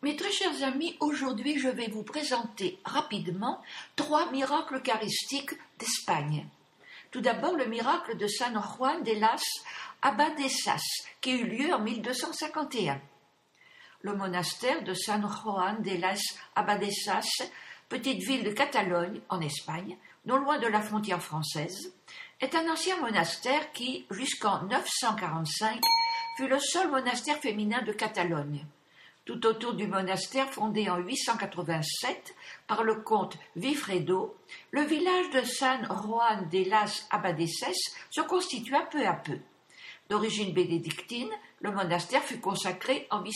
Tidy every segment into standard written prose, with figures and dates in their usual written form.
Mes très chers amis, aujourd'hui je vais vous présenter rapidement 3 miracles eucharistiques d'Espagne. Tout d'abord le miracle de San Juan de las Abadesas qui eut lieu en 1251. Le monastère de San Juan de las Abadesas, petite ville de Catalogne en Espagne, non loin de la frontière française, est un ancien monastère qui, jusqu'en 945, fut le seul monastère féminin de Catalogne. Tout autour du monastère, fondé en 887 par le comte Wifredo, le village de San Juan de las Abadesas se constitua peu à peu. D'origine bénédictine, le monastère fut consacré en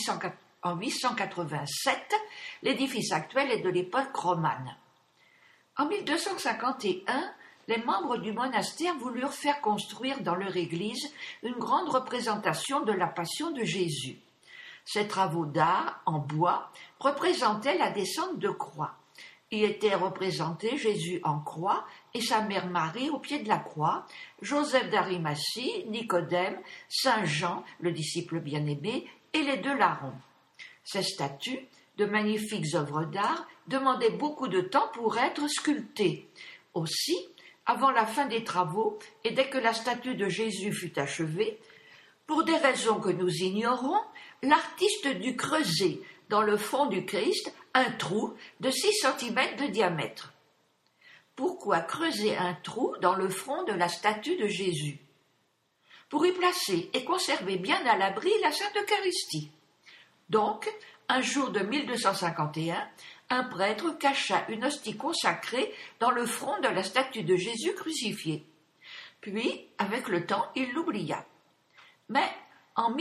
887, l'édifice actuel est de l'époque romane. En 1251, les membres du monastère voulurent faire construire dans leur église une grande représentation de la Passion de Jésus. Ces travaux d'art en bois représentaient la descente de croix. Y étaient représentés Jésus en croix et sa mère Marie au pied de la croix, Joseph d'Arimathie, Nicodème, Saint Jean, le disciple bien-aimé, et les 2 larrons. Ces statues, de magnifiques œuvres d'art, demandaient beaucoup de temps pour être sculptées. Aussi, avant la fin des travaux, et dès que la statue de Jésus fut achevée, pour des raisons que nous ignorons, l'artiste dut creuser dans le front du Christ un trou de 6 cm de diamètre. Pourquoi creuser un trou dans le front de la statue de Jésus? Pour y placer et conserver bien à l'abri la Sainte Eucharistie. Donc, un jour de 1251, un prêtre cacha une hostie consacrée dans le front de la statue de Jésus crucifié. Puis, avec le temps, il l'oublia. Mais en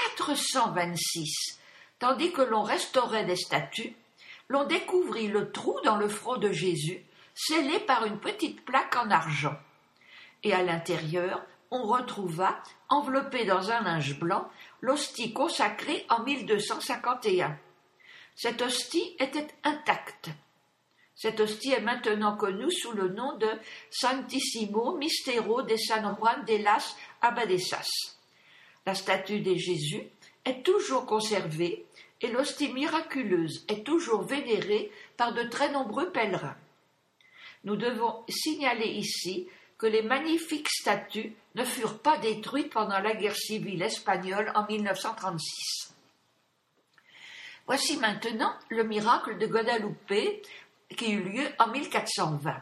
1426, tandis que l'on restaurait des statues, l'on découvrit le trou dans le front de Jésus, scellé par une petite plaque en argent. Et à l'intérieur, on retrouva, enveloppée dans un linge blanc, l'hostie consacrée en 1251. Cette hostie était intacte. Cette hostie est maintenant connue sous le nom de Sanctissimo Mistero de San Juan de las Abadesas. La statue de Jésus est toujours conservée et l'hostie miraculeuse est toujours vénérée par de très nombreux pèlerins. Nous devons signaler ici que les magnifiques statues ne furent pas détruites pendant la guerre civile espagnole en 1936. Voici maintenant le miracle de Guadalupe qui eut lieu en 1420.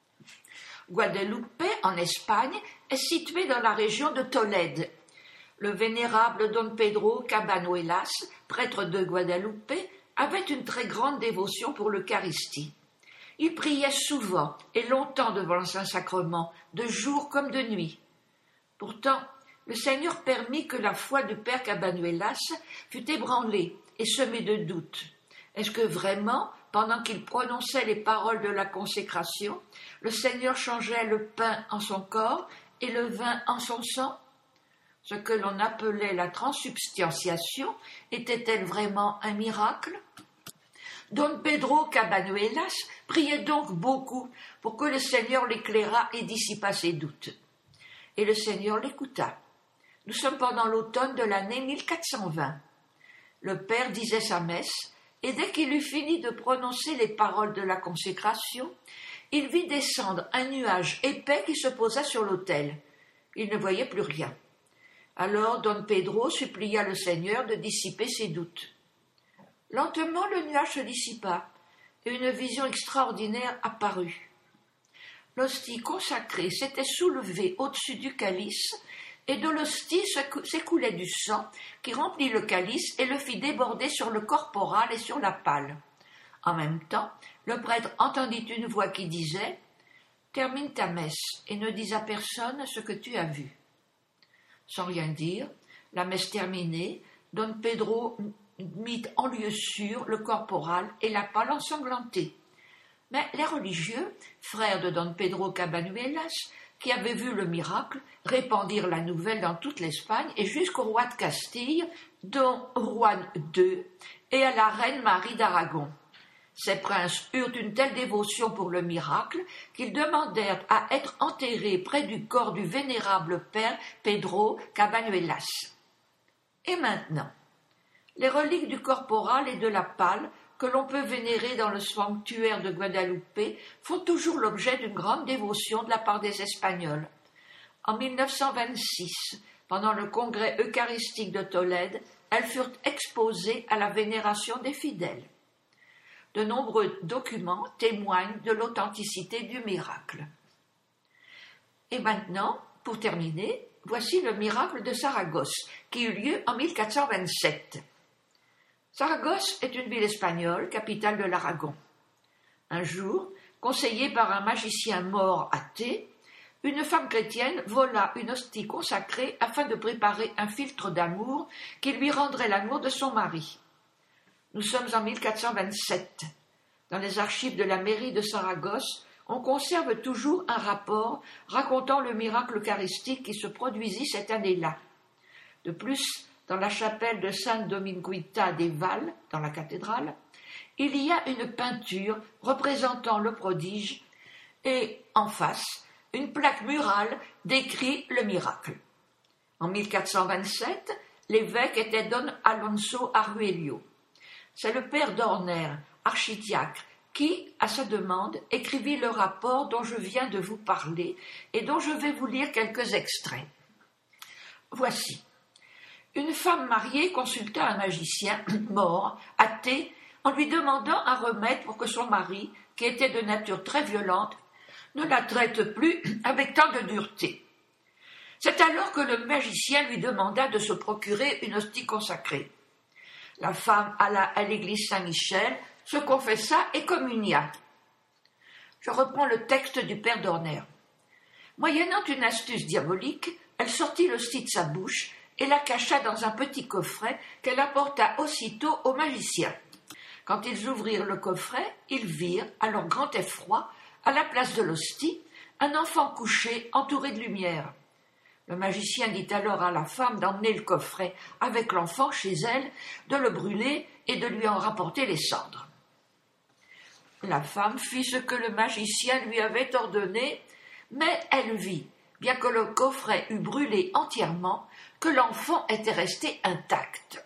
Guadalupe, en Espagne, est située dans la région de Tolède. Le vénérable Don Pedro Cabanuelas, prêtre de Guadalupe, avait une très grande dévotion pour l'Eucharistie. Il priait souvent et longtemps devant le Saint-Sacrement, de jour comme de nuit. Pourtant, le Seigneur permit que la foi du père Cabanuelas fût ébranlée et semée de doutes. Est-ce que vraiment, pendant qu'il prononçait les paroles de la consécration, le Seigneur changeait le pain en son corps et le vin en son sang? Ce que l'on appelait la transsubstantiation était-elle vraiment un miracle? Don Pedro Cabanuelas priait donc beaucoup pour que le Seigneur l'éclairât et dissipât ses doutes. Et le Seigneur l'écouta. Nous sommes pendant l'automne de l'année 1420. Le Père disait sa messe, et dès qu'il eut fini de prononcer les paroles de la consécration, il vit descendre un nuage épais qui se posa sur l'autel. Il ne voyait plus rien. Alors Don Pedro supplia le Seigneur de dissiper ses doutes. Lentement le nuage se dissipa, et une vision extraordinaire apparut. L'hostie consacrée s'était soulevée au-dessus du calice, et de l'hostie s'écoulait du sang qui remplit le calice et le fit déborder sur le corporal et sur la palle. En même temps, le prêtre entendit une voix qui disait « Termine ta messe et ne dis à personne ce que tu as vu. » Sans rien dire, la messe terminée, Don Pedro mit en lieu sûr le corporal et la palle ensanglantée. Mais les religieux, frères de Don Pedro Cabanuelas, qui avaient vu le miracle, répandirent la nouvelle dans toute l'Espagne et jusqu'au roi de Castille, Don Juan II, et à la reine Marie d'Aragon. Ces princes eurent une telle dévotion pour le miracle qu'ils demandèrent à être enterrés près du corps du vénérable père Pedro Cabanuelas. Et maintenant, les reliques du corporal et de la palle que l'on peut vénérer dans le sanctuaire de Guadalupe font toujours l'objet d'une grande dévotion de la part des Espagnols. En 1926, pendant le congrès eucharistique de Tolède, elles furent exposées à la vénération des fidèles. De nombreux documents témoignent de l'authenticité du miracle. Et maintenant, pour terminer, voici le miracle de Saragosse, qui eut lieu en 1427. Saragosse est une ville espagnole, capitale de l'Aragon. Un jour, conseillée par un magicien mort athée, une femme chrétienne vola une hostie consacrée afin de préparer un philtre d'amour qui lui rendrait l'amour de son mari. Nous sommes en 1427. Dans les archives de la mairie de Saragosse, on conserve toujours un rapport racontant le miracle eucharistique qui se produisit cette année-là. De plus, dans la chapelle de Sainte Dominguita des Valls, dans la cathédrale, il y a une peinture représentant le prodige et, en face, une plaque murale décrit le miracle. En 1427, l'évêque était Don Alonso Arguello. C'est le père Dorner, archidiacre, qui, à sa demande, écrivit le rapport dont je viens de vous parler et dont je vais vous lire quelques extraits. Voici. Une femme mariée consulta un magicien mort, athée, en lui demandant un remède pour que son mari, qui était de nature très violente, ne la traite plus avec tant de dureté. C'est alors que le magicien lui demanda de se procurer une hostie consacrée. La femme alla à l'église Saint-Michel, se confessa et communia. Je reprends le texte du père Dorner. Moyennant une astuce diabolique, elle sortit l'hostie de sa bouche et la cacha dans un petit coffret qu'elle apporta aussitôt au magicien. Quand ils ouvrirent le coffret, ils virent, à leur grand effroi, à la place de l'hostie, un enfant couché entouré de lumière. Le magicien dit alors à la femme d'emmener le coffret avec l'enfant chez elle, de le brûler et de lui en rapporter les cendres. La femme fit ce que le magicien lui avait ordonné, mais elle vit, bien que le coffret eût brûlé entièrement, que l'enfant était resté intact.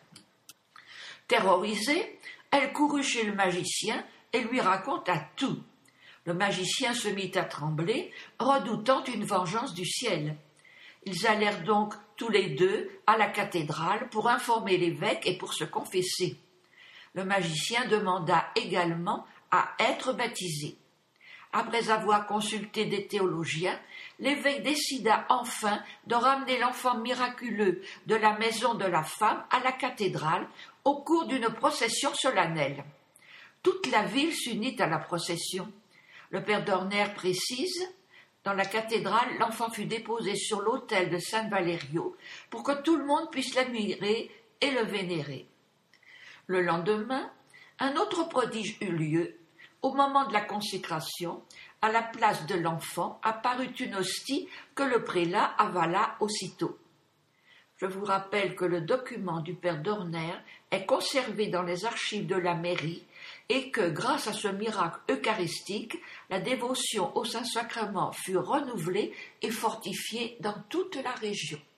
Terrorisée, elle courut chez le magicien et lui raconta tout. Le magicien se mit à trembler, redoutant une vengeance du ciel. Ils allèrent donc tous les deux à la cathédrale pour informer l'évêque et pour se confesser. Le magicien demanda également à être baptisé. Après avoir consulté des théologiens, l'évêque décida enfin de ramener l'enfant miraculeux de la maison de la femme à la cathédrale au cours d'une procession solennelle. Toute la ville s'unit à la procession. Le père Dorner précise, dans la cathédrale, l'enfant fut déposé sur l'autel de San Valerio pour que tout le monde puisse l'admirer et le vénérer. Le lendemain, un autre prodige eut lieu. Au moment de la consécration, à la place de l'enfant apparut une hostie que le prélat avala aussitôt. Je vous rappelle que le document du père Dorner est conservé dans les archives de la mairie et que, grâce à ce miracle eucharistique, la dévotion au Saint-Sacrement fut renouvelée et fortifiée dans toute la région.